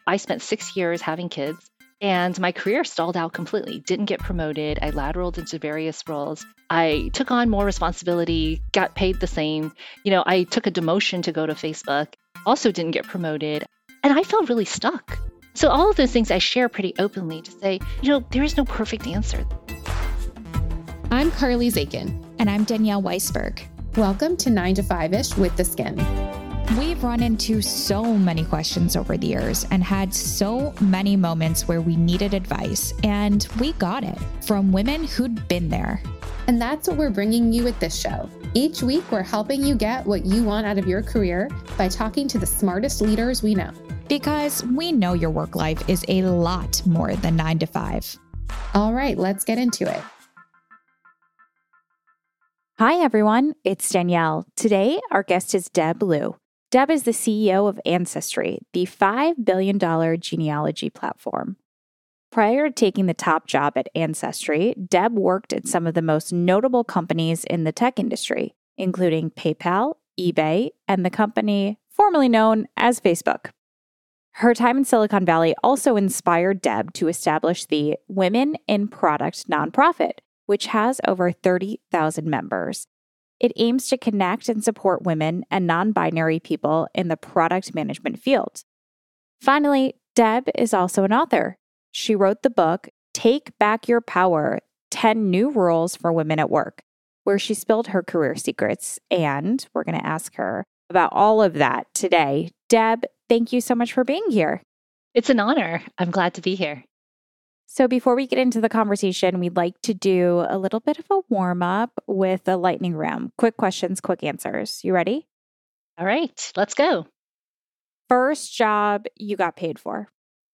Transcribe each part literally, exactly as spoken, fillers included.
I spent six years having kids and my career stalled out completely. Didn't get promoted. I lateraled into various roles. I took on more responsibility, got paid the same. You know, I took a demotion to go to Facebook, also didn't get promoted. And I felt really stuck. So all of those things I share pretty openly to say, you know, there is no perfect answer. I'm Carly Zakin. And I'm Danielle Weisberg. Welcome to nine to five-ish with The Skin. We've run into so many questions over the years and had so many moments where we needed advice, and we got it from women who'd been there. And that's what we're bringing you with this show. Each week, we're helping you get what you want out of your career by talking to the smartest leaders we know. Because we know your work life is a lot more than nine to five. All right, let's get into it. Hi, everyone. It's Danielle. Today, our guest is Deb Liu. Deb is the C E O of Ancestry, the five billion dollars genealogy platform. Prior to taking the top job at Ancestry, Deb worked at some of the most notable companies in the tech industry, including PayPal, eBay, and the company formerly known as Facebook. Her time in Silicon Valley also inspired Deb to establish the Women in Product nonprofit, which has over thirty thousand members. It aims to connect and support women and non-binary people in the product management field. Finally, Deb is also an author. She wrote the book, Take Back Your Power, ten New Rules for Women at Work, where she spilled her career secrets. And we're going to ask her about all of that today. Deb, thank you so much for being here. It's an honor. I'm glad to be here. So before we get into the conversation, we'd like to do a little bit of a warm-up with a lightning round. Quick questions, quick answers. You ready? All right, let's go. First job you got paid for?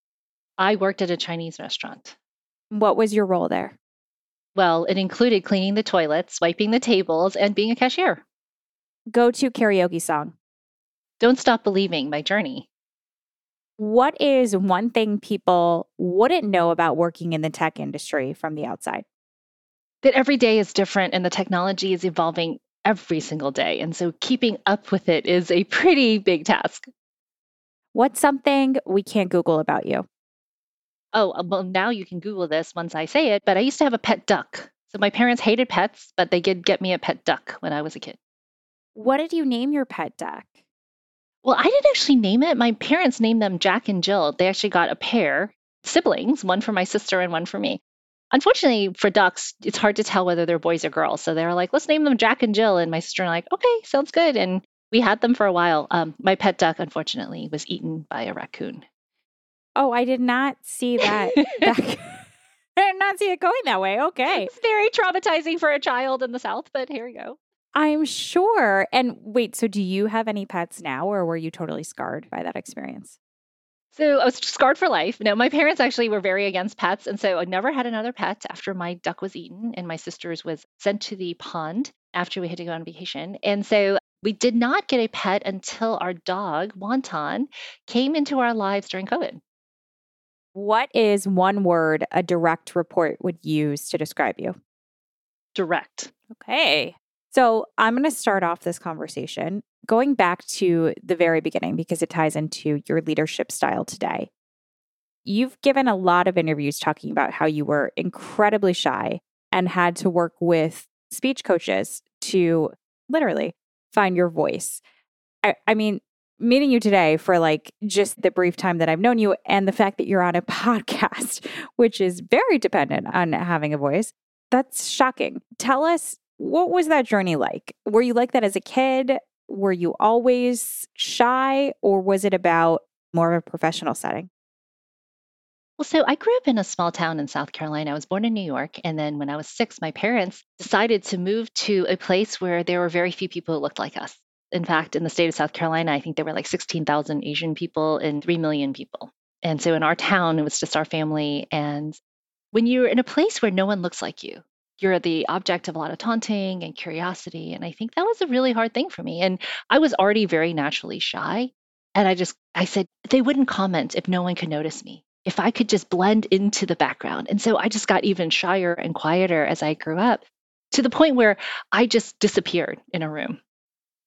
I worked at a Chinese restaurant. What was your role there? Well, it included cleaning the toilets, wiping the tables, and being a cashier. Go-to karaoke song? Don't Stop Believing, My Journey. What is one thing people wouldn't know about working in the tech industry from the outside? That every day is different and the technology is evolving every single day. And so keeping up with it is a pretty big task. What's something we can't Google about you? Oh, well, now you can Google this once I say it, but I used to have a pet duck. So my parents hated pets, but they did get me a pet duck when I was a kid. What did you name your pet duck? Well, I didn't actually name it. My parents named them Jack and Jill. They actually got a pair, siblings, one for my sister and one for me. Unfortunately, for ducks, it's hard to tell whether they're boys or girls. So they were like, let's name them Jack and Jill. And my sister and I like, okay, sounds good. And we had them for a while. Um, my pet duck, unfortunately, was eaten by a raccoon. Oh, I did not see that. that I did not see it going that way. Okay. It's very traumatizing for a child in the South, but here we go. I'm sure. And wait, so do you have any pets now, or were you totally scarred by that experience? So I was scarred for life. No, my parents actually were very against pets. And so I never had another pet after my duck was eaten and my sister's was sent to the pond after we had to go on vacation. And so we did not get a pet until our dog, Wonton, came into our lives during COVID. What is one word a direct report would use to describe you? Direct. Okay. So I'm going to start off this conversation going back to the very beginning because it ties into your leadership style today. You've given a lot of interviews talking about how you were incredibly shy and had to work with speech coaches to literally find your voice. I, I mean, meeting you today for like just the brief time that I've known you and the fact that you're on a podcast, which is very dependent on having a voice, that's shocking. Tell us, what was that journey like? Were you like that as a kid? Were you always shy, or was it about more of a professional setting? Well, so I grew up in a small town in South Carolina. I was born in New York. And then when I was six, my parents decided to move to a place where there were very few people who looked like us. In fact, in the state of South Carolina, I think there were like sixteen thousand Asian people and three million people. And so in our town, it was just our family. And when you're in a place where no one looks like you, you're the object of a lot of taunting and curiosity. And I think that was a really hard thing for me. And I was already very naturally shy. And I just, I said, they wouldn't comment if no one could notice me, if I could just blend into the background. And so I just got even shyer and quieter as I grew up, to the point where I just disappeared in a room.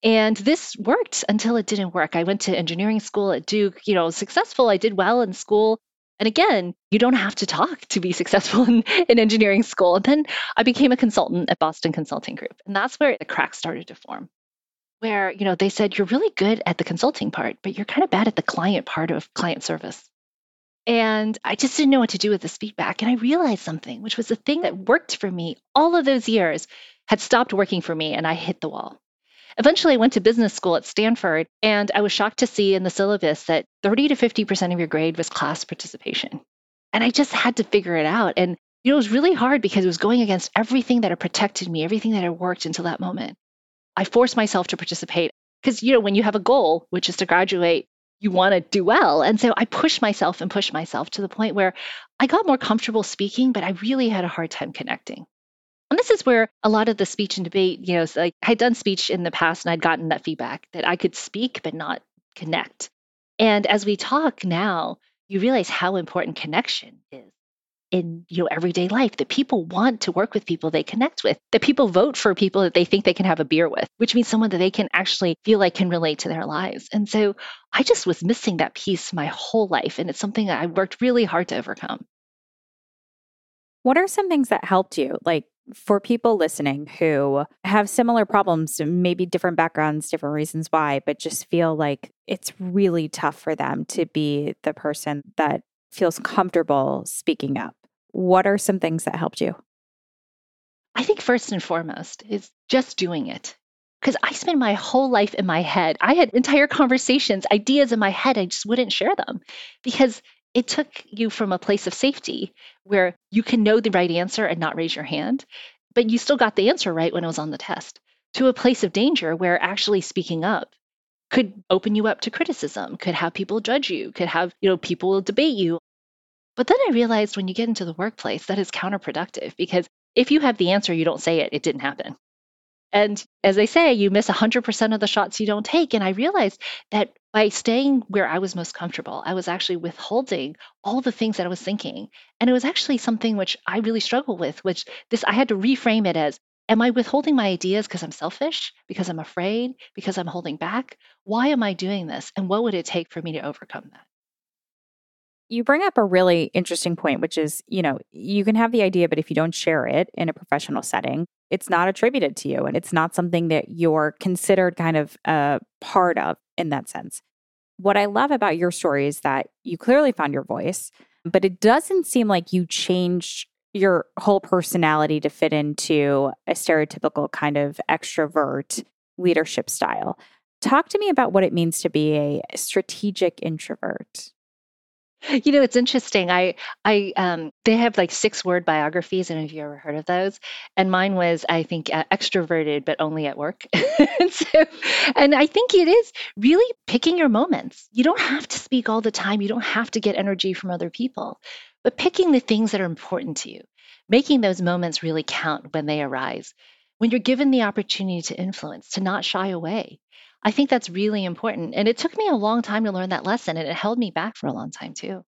And this worked until it didn't work. I went to engineering school at Duke, you know, successful. I did well in school. And again, you don't have to talk to be successful in, in engineering school. And then I became a consultant at Boston Consulting Group. And that's where the cracks started to form, where, you know, they said, you're really good at the consulting part, but you're kind of bad at the client part of client service. And I just didn't know what to do with this feedback. And I realized something, which was the thing that worked for me all of those years had stopped working for me, and I hit the wall. Eventually, I went to business school at Stanford, and I was shocked to see in the syllabus that thirty to fifty percent of your grade was class participation. And I just had to figure it out. And you know, it was really hard because it was going against everything that had protected me, everything that had worked until that moment. I forced myself to participate because, you know, when you have a goal, which is to graduate, you want to do well. And so I pushed myself and pushed myself to the point where I got more comfortable speaking, but I really had a hard time connecting. And this is where a lot of the speech and debate, you know, like I had done speech in the past and I'd gotten that feedback that I could speak, but not connect. And as we talk now, you realize how important connection is in, you know, everyday life, that people want to work with people they connect with, that people vote for people that they think they can have a beer with, which means someone that they can actually feel like can relate to their lives. And so I just was missing that piece my whole life. And it's something that I worked really hard to overcome. What are some things that helped you? Like for people listening who have similar problems, maybe different backgrounds, different reasons why, but just feel like it's really tough for them to be the person that feels comfortable speaking up. What are some things that helped you? I think first and foremost is just doing it. Because I spent my whole life in my head. I had entire conversations, ideas in my head. I just wouldn't share them because it took you from a place of safety where you can know the right answer and not raise your hand, but you still got the answer right when it was on the test, to a place of danger where actually speaking up could open you up to criticism, could have people judge you, could have, you know, people debate you. But then I realized when you get into the workplace, that is counterproductive because if you have the answer, you don't say it, it didn't happen. And as they say, you miss one hundred percent of the shots you don't take. And I realized that by staying where I was most comfortable, I was actually withholding all the things that I was thinking. And it was actually something which I really struggle with, which this I had to reframe it as, am I withholding my ideas because I'm selfish, because I'm afraid, because I'm holding back? Why am I doing this? And what would it take for me to overcome that? You bring up a really interesting point, which is, you know, you can have the idea, but if you don't share it in a professional setting, it's not attributed to you and it's not something that you're considered kind of a part of in that sense. What I love about your story is that you clearly found your voice, but it doesn't seem like you changed your whole personality to fit into a stereotypical kind of extrovert leadership style. Talk to me about what it means to be a strategic introvert. You know, it's interesting. I, I, um, they have like six word biographies. And have you ever heard of those? And mine was, I think, uh, extroverted, but only at work. and, so, and I think it is really picking your moments. You don't have to speak all the time. You don't have to get energy from other people, but picking the things that are important to you, making those moments really count when they arise. When you're given the opportunity to influence, to not shy away. I think that's really important. And it took me a long time to learn that lesson, and it held me back for a long time too.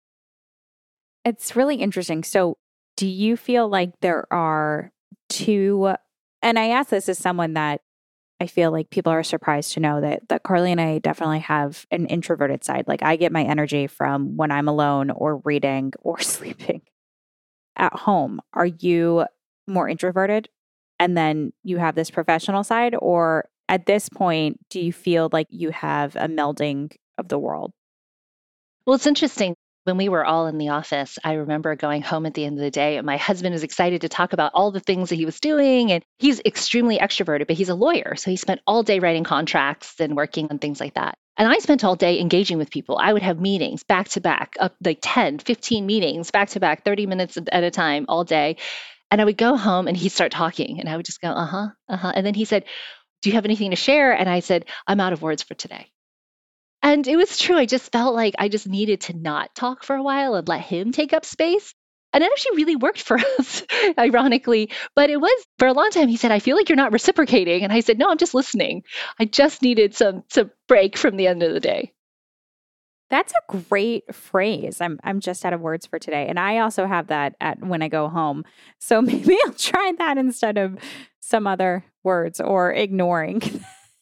It's really interesting. So do you feel like there are two, and I ask this as someone that I feel like people are surprised to know that, that Carly and I definitely have an introverted side. Like I get my energy from when I'm alone or reading or sleeping at home. Are you more introverted and then you have this professional side, or at this point, do you feel like you have a melding of the world? Well, it's interesting. When we were all in the office, I remember going home at the end of the day, and my husband was excited to talk about all the things that he was doing. And he's extremely extroverted, but he's a lawyer. So he spent all day writing contracts and working on things like that. And I spent all day engaging with people. I would have meetings back to back, up like ten, fifteen meetings back to back, thirty minutes at a time all day. And I would go home and he'd start talking and I would just go, uh-huh, uh-huh. And then he said, do you have anything to share? And I said, I'm out of words for today. And it was true. I just felt like I just needed to not talk for a while and let him take up space. And it actually really worked for us, ironically. But it was, for a long time, he said, I feel like you're not reciprocating. And I said, no, I'm just listening. I just needed some, some break from the end of the day. That's a great phrase. I'm I'm just out of words for today. And I also have that at when I go home. So maybe I'll try that instead of some other words or ignoring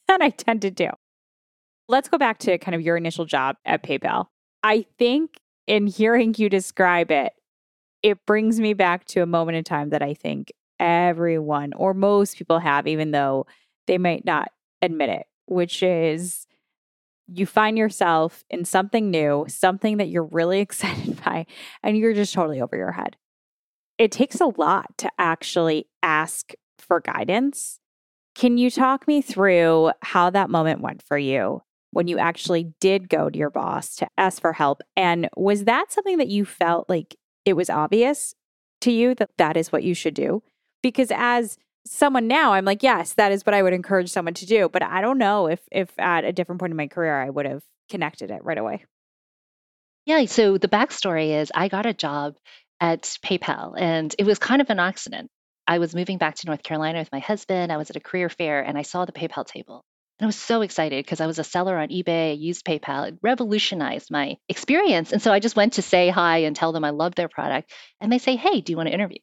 than I tend to do. Let's go back to kind of your initial job at PayPal. I think in hearing you describe it, it brings me back to a moment in time that I think everyone or most people have, even though they might not admit it, which is you find yourself in something new, something that you're really excited by, and you're just totally over your head. It takes a lot to actually ask for guidance. Can you talk me through how that moment went for you when you actually did go to your boss to ask for help? And was that something that you felt like it was obvious to you that that is what you should do? Because as someone now, I'm like, yes, that is what I would encourage someone to do. But I don't know if if at a different point in my career, I would have connected it right away. Yeah, so the backstory is I got a job at PayPal, and it was kind of an accident. I was moving back to North Carolina with my husband. I was at a career fair, and I saw the PayPal table. And I was so excited because I was a seller on eBay. I used PayPal. It revolutionized my experience. And so I just went to say hi and tell them I loved their product. And they say, hey, do you want to interview?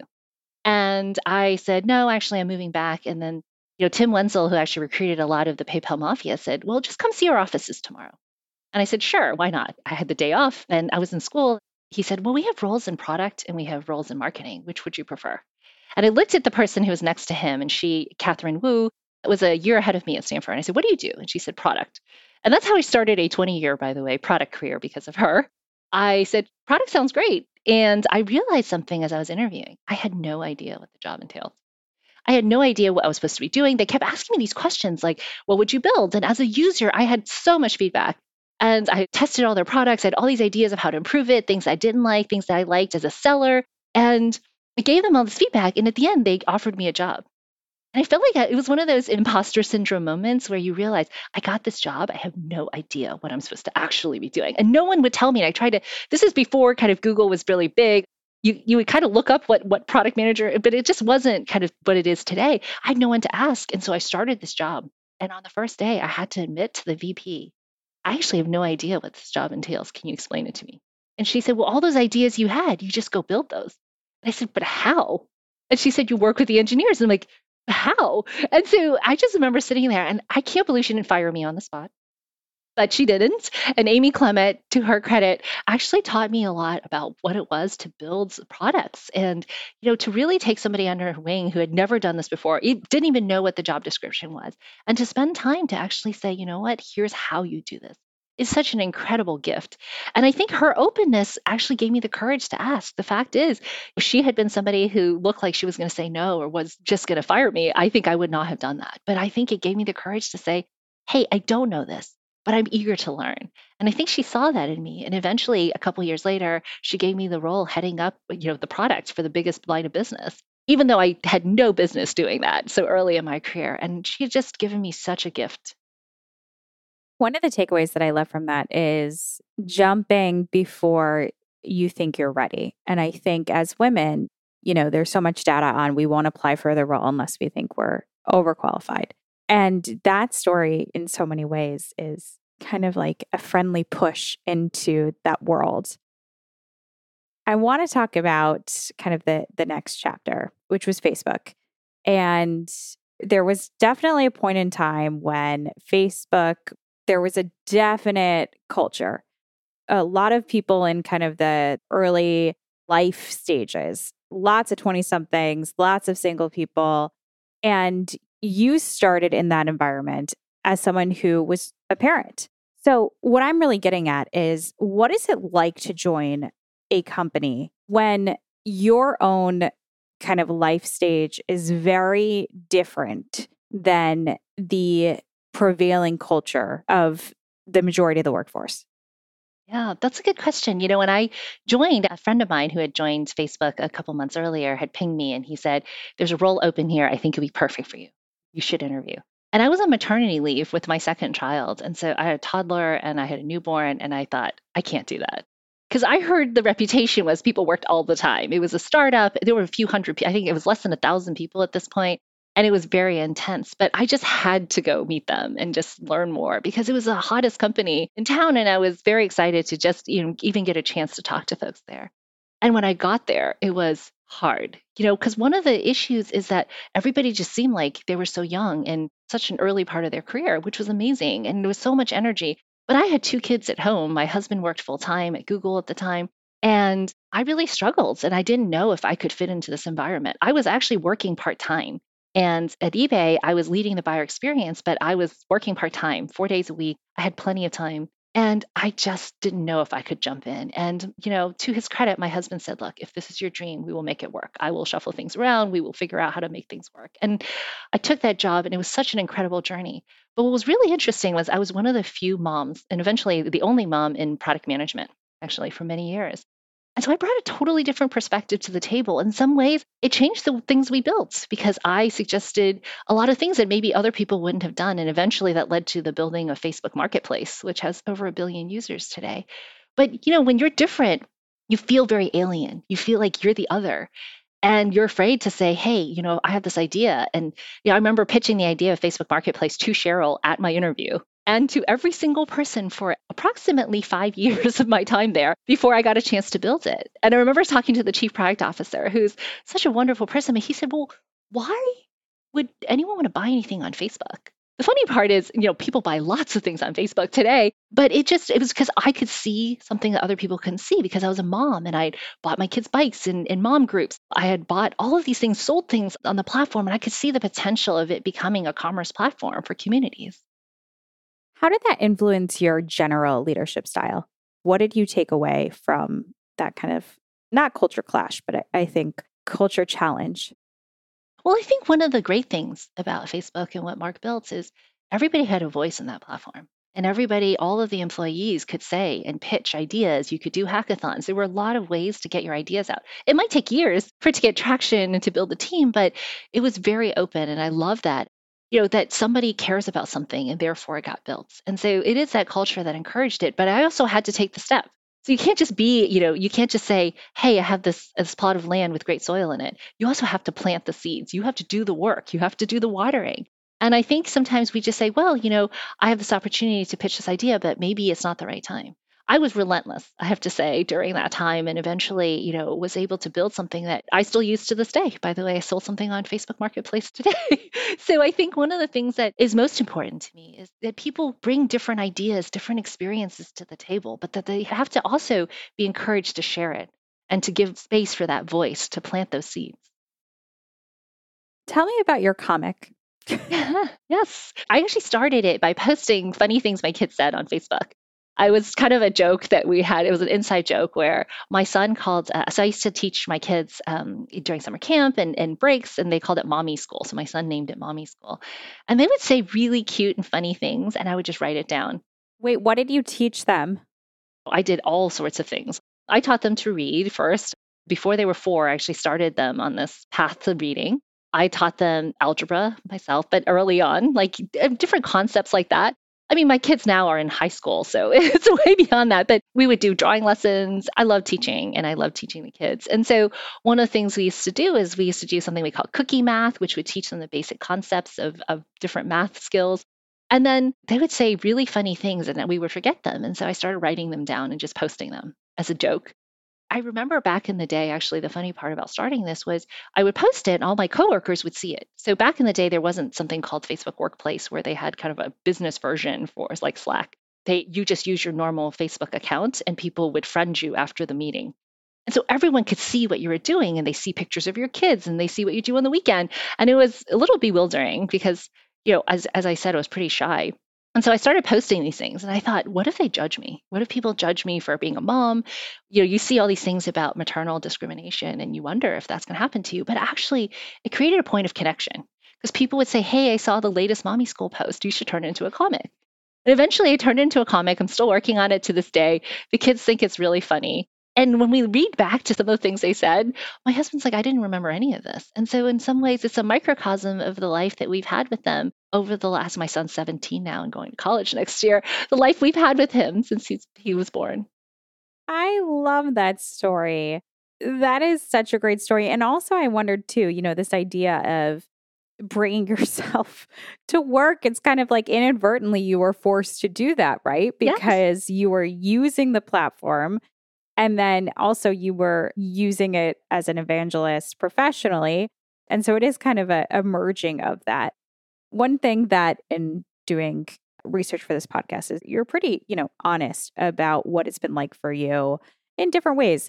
And I said, no, actually, I'm moving back. And then, you know, Tim Wenzel, who actually recruited a lot of the PayPal mafia, said, well, just come see our offices tomorrow. And I said, sure, why not? I had the day off and I was in school. He said, well, we have roles in product and we have roles in marketing. Which would you prefer? And I looked at the person who was next to him, and she, Catherine Wu, was a year ahead of me at Stanford. And I said, what do you do? And she said, product. And that's how I started a twenty year, by the way, product career because of her. I said, product sounds great. And I realized something as I was interviewing. I had no idea what the job entailed. I had no idea what I was supposed to be doing. They kept asking me these questions like, what would you build? And as a user, I had so much feedback. And I tested all their products. I had all these ideas of how to improve it, things I didn't like, things that I liked as a seller. And I gave them all this feedback. And at the end, they offered me a job. And I felt like it was one of those imposter syndrome moments where you realize, I got this job. I have no idea what I'm supposed to actually be doing. And no one would tell me. And I tried to, this is before kind of Google was really big. You, you would kind of look up what, what product manager, but it just wasn't kind of what it is today. I had no one to ask. And so I started this job. And on the first day, I had to admit to the V P, I actually have no idea what this job entails. Can you explain it to me? And she said, well, all those ideas you had, you just go build those. And I said, but how? And she said, you work with the engineers. And I'm like, how? And so I just remember sitting there, and I can't believe she didn't fire me on the spot. But she didn't. And Amy Clement, to her credit, actually taught me a lot about what it was to build products and, you know, to really take somebody under her wing who had never done this before, didn't even know what the job description was, and to spend time to actually say, you know what, here's how you do this. Is such an incredible gift. And I think her openness actually gave me the courage to ask. The fact is, if she had been somebody who looked like she was going to say no or was just going to fire me, I think I would not have done that. But I think it gave me the courage to say, hey, I don't know this, but I'm eager to learn. And I think she saw that in me. And eventually, a couple of years later, she gave me the role heading up, you know, the product for the biggest line of business, even though I had no business doing that so early in my career. And she had just given me such a gift. One of the takeaways that I love from that is jumping before you think you're ready. And I think as women, you know, there's so much data on we won't apply for the role unless we think we're overqualified. And that story in so many ways is kind of like a friendly push into that world. I want to talk about kind of the, the next chapter, which was Facebook. And there was definitely a point in time when Facebook, there was a definite culture. A lot of people in kind of the early life stages, lots of twenty-somethings, lots of single people. And you started in that environment as someone who was a parent. So what I'm really getting at is, what is it like to join a company when your own kind of life stage is very different than the prevailing culture of the majority of the workforce? Yeah, that's a good question. You know, when I joined, a friend of mine who had joined Facebook a couple months earlier had pinged me and he said, there's a role open here. I think it would be perfect for you. You should interview. And I was on maternity leave with my second child. And so I had a toddler and I had a newborn, and I thought, I can't do that. Because I heard the reputation was people worked all the time. It was a startup. There were a few hundred people. I think it was less than a thousand people at this point. And it was very intense, but I just had to go meet them and just learn more because it was the hottest company in town. And I was very excited to just, you know, even get a chance to talk to folks there. And when I got there, it was hard, you know, because one of the issues is that everybody just seemed like they were so young and such an early part of their career, which was amazing. And there was so much energy. But I had two kids at home. My husband worked full time at Google at the time. And I really struggled and I didn't know if I could fit into this environment. I was actually working part time. And at eBay, I was leading the buyer experience, but I was working part time, four days a week. I had plenty of time. And I just didn't know if I could jump in. And, you know, to his credit, my husband said, look, if this is your dream, we will make it work. I will shuffle things around. We will figure out how to make things work. And I took that job and it was such an incredible journey. But what was really interesting was I was one of the few moms and eventually the only mom in product management, actually, for many years. And so I brought a totally different perspective to the table. In some ways, it changed the things we built because I suggested a lot of things that maybe other people wouldn't have done. And eventually that led to the building of Facebook Marketplace, which has over a billion users today. But, you know, when you're different, you feel very alien. You feel like you're the other. And you're afraid to say, hey, you know, I have this idea. And, you know, I remember pitching the idea of Facebook Marketplace to Cheryl at my interview and to every single person for approximately five years of my time there before I got a chance to build it. And I remember talking to the chief product officer, who's such a wonderful person. He said, well, why would anyone want to buy anything on Facebook? The funny part is, you know, people buy lots of things on Facebook today, but it just, it was because I could see something that other people couldn't see because I was a mom and I'd bought my kids bikes in, in mom groups. I had bought all of these things, sold things on the platform, and I could see the potential of it becoming a commerce platform for communities. How did that influence your general leadership style? What did you take away from that kind of, not culture clash, but I, I think culture challenge? Well, I think one of the great things about Facebook and what Mark built is everybody had a voice in that platform. And everybody, all of the employees could say and pitch ideas. You could do hackathons. There were a lot of ways to get your ideas out. It might take years for it to get traction and to build a team, but it was very open. And I love that, you know, that somebody cares about something and therefore it got built. And so it is that culture that encouraged it. But I also had to take the step. So you can't just be, you know, you can't just say, hey, I have this, this plot of land with great soil in it. You also have to plant the seeds. You have to do the work. You have to do the watering. And I think sometimes we just say, well, you know, I have this opportunity to pitch this idea, but maybe it's not the right time. I was relentless, I have to say, during that time, and eventually, you know, was able to build something that I still use to this day. By the way, I sold something on Facebook Marketplace today. So I think one of the things that is most important to me is that people bring different ideas, different experiences to the table, but that they have to also be encouraged to share it and to give space for that voice to plant those seeds. Tell me about your comic. Yes. I actually started it by posting funny things my kids said on Facebook. I was kind of a joke that we had. It was an inside joke where my son called, uh, so I used to teach my kids um, during summer camp and, and breaks, and they called it mommy school. So my son named it mommy school. And they would say really cute and funny things, and I would just write it down. Wait, what did you teach them? I did all sorts of things. I taught them to read first. Before they were four, I actually started them on this path to reading. I taught them algebra myself, but early on, like different concepts like that. I mean, my kids now are in high school, so it's way beyond that. But we would do drawing lessons. I love teaching, and I love teaching the kids. And so one of the things we used to do is we used to do something we call cookie math, which would teach them the basic concepts of, of different math skills. And then they would say really funny things, and then we would forget them. And so I started writing them down and just posting them as a joke. I remember back in the day, actually, the funny part about starting this was I would post it and all my coworkers would see it. So back in the day, there wasn't something called Facebook Workplace where they had kind of a business version for like Slack. They, you just use your normal Facebook account and people would friend you after the meeting. And so everyone could see what you were doing and they see pictures of your kids and they see what you do on the weekend. And it was a little bewildering because, you know, as, as I said, I was pretty shy. And so I started posting these things and I thought, what if they judge me? What if people judge me for being a mom? You know, you see all these things about maternal discrimination and you wonder if that's going to happen to you. But actually, it created a point of connection because people would say, hey, I saw the latest mommy school post. You should turn it into a comic. And eventually I turned it into a comic. I'm still working on it to this day. The kids think it's really funny. And when we read back to some of the things they said, my husband's like, I didn't remember any of this. And so in some ways, it's a microcosm of the life that we've had with them over the last, my son's seventeen now and going to college next year, the life we've had with him since he's, he was born. I love that story. That is such a great story. And also I wondered too, you know, this idea of bringing yourself to work. It's kind of like inadvertently you were forced to do that, right? Because yes. You were using the platform And then also you were using it as an evangelist professionally. And so it is kind of a, a merging of that. One thing that in doing research for this podcast is you're pretty, you know, honest about what it's been like for you in different ways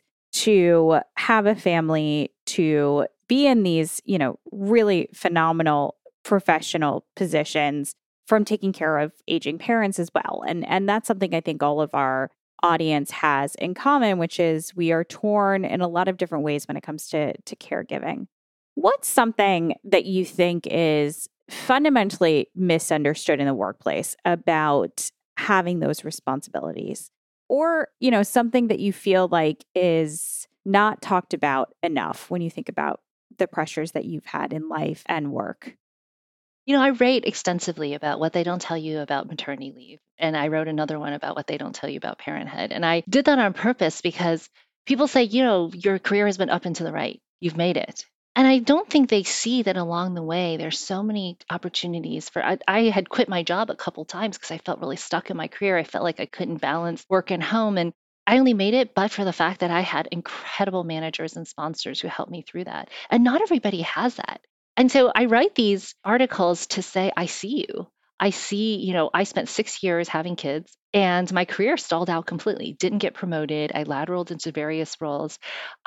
to have a family, to be in these, you know, really phenomenal professional positions, from taking care of aging parents as well. And and that's something I think all of our audience has in common, which is we are torn in a lot of different ways when it comes to to caregiving. What's something that you think is fundamentally misunderstood in the workplace about having those responsibilities? Or, you know, something that you feel like is not talked about enough when you think about the pressures that you've had in life and work? You know, I write extensively about what they don't tell you about maternity leave. And I wrote another one about what they don't tell you about parenthood. And I did that on purpose because people say, you know, your career has been up and to the right. You've made it. And I don't think they see that along the way, there's so many opportunities for. I, I had quit my job a couple times because I felt really stuck in my career. I felt like I couldn't balance work and home. And I only made it but for the fact that I had incredible managers and sponsors who helped me through that. And not everybody has that. And so I write these articles to say, I see you. I see, you know, I spent six years having kids and my career stalled out completely. Didn't get promoted. I lateraled into various roles.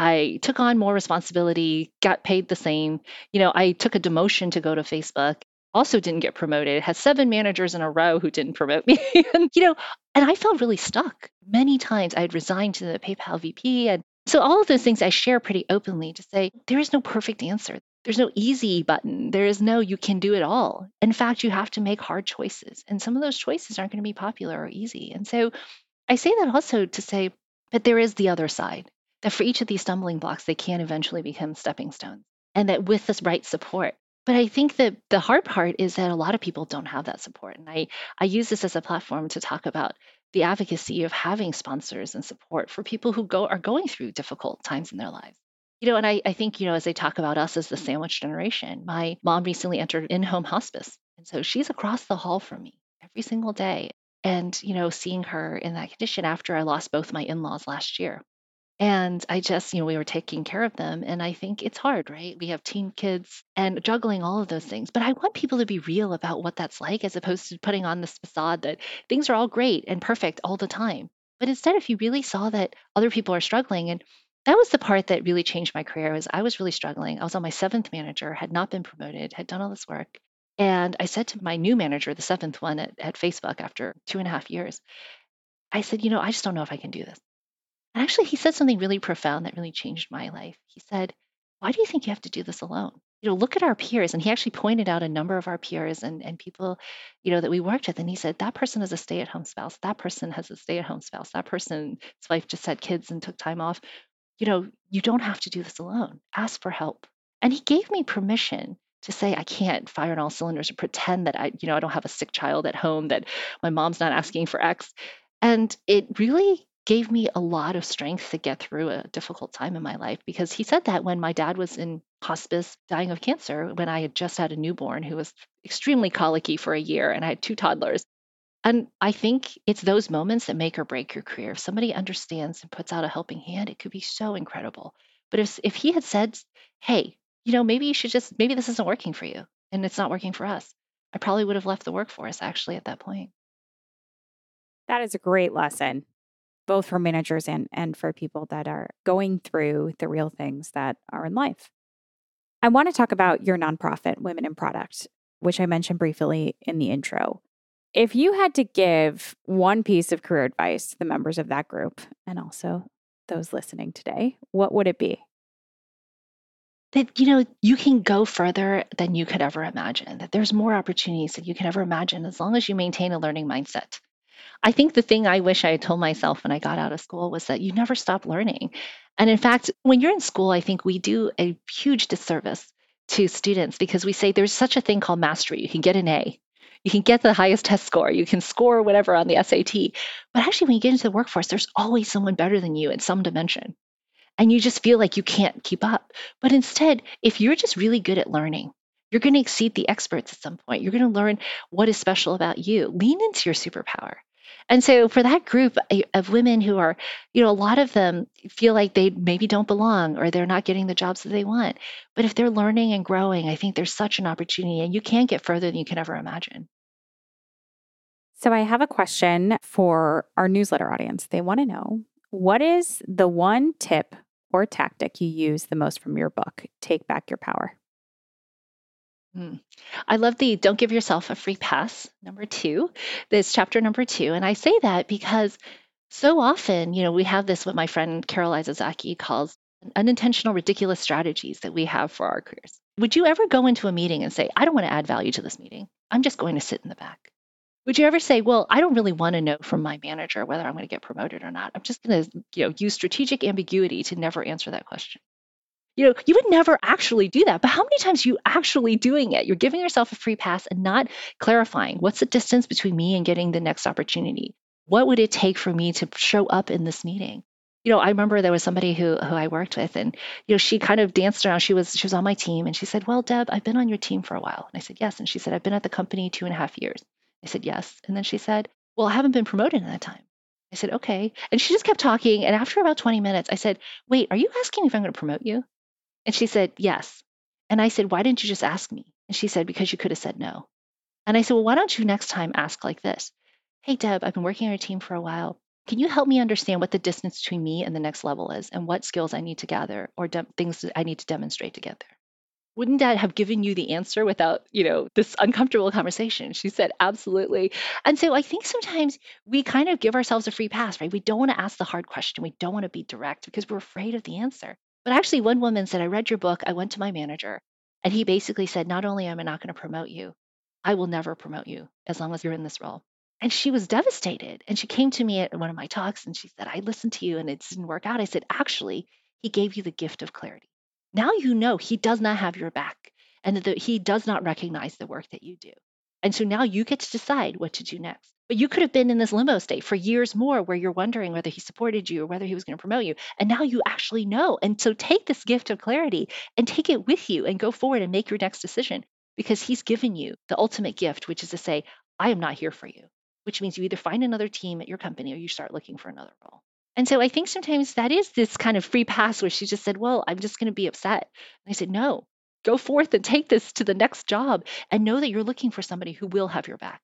I took on more responsibility, got paid the same. You know, I took a demotion to go to Facebook, also didn't get promoted, had seven managers in a row who didn't promote me. and, you know, and I felt really stuck. Many times I had resigned to the PayPal V P. And so all of those things I share pretty openly to say, there is no perfect answer. There's no easy button. There is no, you can do it all. In fact, you have to make hard choices. And some of those choices aren't going to be popular or easy. And so I say that also to say that there is the other side, that for each of these stumbling blocks, they can eventually become stepping stones. And that with this right support. But I think that the hard part is that a lot of people don't have that support. And I, I use this as a platform to talk about the advocacy of having sponsors and support for people who go are going through difficult times in their lives. You know, and I, I think, you know, as they talk about us as the sandwich generation, my mom recently entered in-home hospice. And so she's across the hall from me every single day. And, you know, seeing her in that condition after I lost both my in-laws last year. And I just, you know, we were taking care of them. And I think it's hard, right? We have teen kids and juggling all of those things. But I want people to be real about what that's like, as opposed to putting on this facade that things are all great and perfect all the time. But instead, if you really saw that other people are struggling, and that was the part that really changed my career, was I was really struggling. I was on my seventh manager, had not been promoted, had done all this work. And I said to my new manager, the seventh one at, at Facebook after two and a half years, I said, you know, I just don't know if I can do this. And actually, he said something really profound that really changed my life. He said, why do you think you have to do this alone? You know, look at our peers. And he actually pointed out a number of our peers and, and people, you know, that we worked with. And he said, that person is a stay-at-home spouse. That person has a stay-at-home spouse. That person's wife just had kids and took time off. You know, you don't have to do this alone. Ask for help. And he gave me permission to say, I can't fire on all cylinders or pretend that I, you know, I don't have a sick child at home, that my mom's not asking for X. And it really gave me a lot of strength to get through a difficult time in my life, because he said that when my dad was in hospice dying of cancer, when I had just had a newborn who was extremely colicky for a year and I had two toddlers. And I think it's those moments that make or break your career. If somebody understands and puts out a helping hand, it could be so incredible. But if if he had said, hey, you know, maybe you should just, maybe this isn't working for you and it's not working for us, I probably would have left the workforce actually at that point. That is a great lesson, both for managers and, and for people that are going through the real things that are in life. I want to talk about your nonprofit, Women in Product, which I mentioned briefly in the intro. If you had to give one piece of career advice to the members of that group, and also those listening today, what would it be? That, you know, you can go further than you could ever imagine, that there's more opportunities than you can ever imagine as long as you maintain a learning mindset. I think the thing I wish I had told myself when I got out of school was that you never stop learning. And in fact, when you're in school, I think we do a huge disservice to students because we say there's such a thing called mastery. You can get an A. You can get the highest test score. You can score whatever on the S A T. But actually, when you get into the workforce, there's always someone better than you in some dimension. And you just feel like you can't keep up. But instead, if you're just really good at learning, you're going to exceed the experts at some point. You're going to learn what is special about you. Lean into your superpower. And so for that group of women who are, you know, a lot of them feel like they maybe don't belong or they're not getting the jobs that they want. But if they're learning and growing, I think there's such an opportunity, and you can get further than you can ever imagine. So I have a question for our newsletter audience. They want to know, what is the one tip or tactic you use the most from your book, Take Back Your Power? Hmm. I love the don't give yourself a free pass, number two. This chapter number two. And I say that because so often, you know, we have this, what my friend Carol Izazaki calls unintentional, ridiculous strategies that we have for our careers. Would you ever go into a meeting and say, I don't want to add value to this meeting. I'm just going to sit in the back? Would you ever say, well, I don't really want to know from my manager whether I'm going to get promoted or not. I'm just going to, you know, use strategic ambiguity to never answer that question. You know, you would never actually do that. But how many times are you actually doing it? You're giving yourself a free pass and not clarifying what's the distance between me and getting the next opportunity? What would it take for me to show up in this meeting? You know, I remember there was somebody who who I worked with, and you know, she kind of danced around. She was she was on my team, and she said, "Well, Deb, I've been on your team for a while." And I said, "Yes." And she said, "I've been at the company two and a half years." I said, "Yes." And then she said, "Well, I haven't been promoted in that time." I said, "Okay." And she just kept talking. And after about twenty minutes, I said, "Wait, are you asking me if I'm going to promote you?" And she said, "Yes." And I said, "Why didn't you just ask me?" And she said, "Because you could have said no." And I said, "Well, why don't you next time ask like this? Hey, Deb, I've been working on your team for a while. Can you help me understand what the distance between me and the next level is and what skills I need to gather or de- things that I need to demonstrate to get there?" Wouldn't that have given you the answer without, you know, this uncomfortable conversation? She said, "Absolutely." And so I think sometimes we kind of give ourselves a free pass, right? We don't want to ask the hard question. We don't want to be direct because we're afraid of the answer. But actually, one woman said, "I read your book. I went to my manager, and he basically said, not only am I not going to promote you, I will never promote you as long as you're in this role." And she was devastated. And she came to me at one of my talks and she said, "I listened to you and it didn't work out." I said, "Actually, he gave you the gift of clarity. Now you know he does not have your back and that he does not recognize the work that you do. And so now you get to decide what to do next." But you could have been in this limbo state for years more where you're wondering whether he supported you or whether he was going to promote you. And now you actually know. And so take this gift of clarity and take it with you and go forward and make your next decision, because he's given you the ultimate gift, which is to say, I am not here for you, which means you either find another team at your company or you start looking for another role. And so I think sometimes that is this kind of free pass where she just said, "Well, I'm just going to be upset." And I said, "No, go forth and take this to the next job and know that you're looking for somebody who will have your back."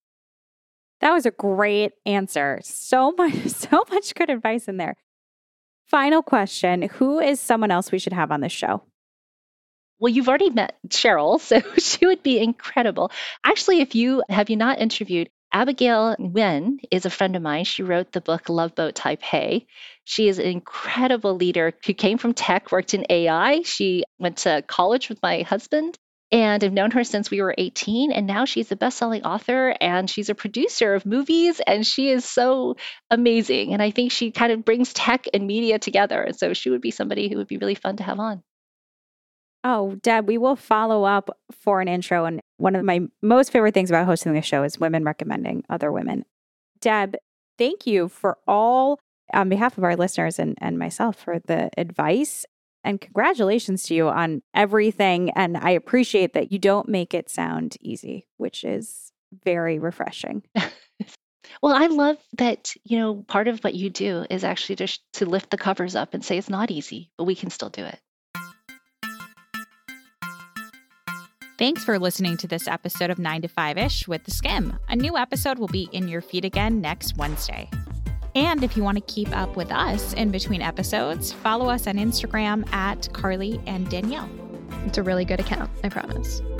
That was a great answer. So much, so much good advice in there. Final question. Who is someone else we should have on this show? Well, you've already met Cheryl, so she would be incredible. Actually, if you have you not interviewed, Abigail Nguyen is a friend of mine. She wrote the book Love Boat Taipei. She is an incredible leader who came from tech, worked in A I. She went to college with my husband, and I've known her since we were eighteen. And now she's a best-selling author and she's a producer of movies. And she is so amazing. And I think she kind of brings tech and media together. And so she would be somebody who would be really fun to have on. Oh, Deb, we will follow up for an intro. And one of my most favorite things about hosting the show is women recommending other women. Deb, thank you for all, on behalf of our listeners and, and myself, for the advice. And congratulations to you on everything. And I appreciate that you don't make it sound easy, which is very refreshing. Well, I love that, you know, part of what you do is actually just to lift the covers up and say it's not easy, but we can still do it. Thanks for listening to this episode of nine to five-ish with The Skimm. A new episode will be in your feed again next Wednesday. And if you want to keep up with us in between episodes, follow us on Instagram at Carly and Danielle. It's a really good account, I promise.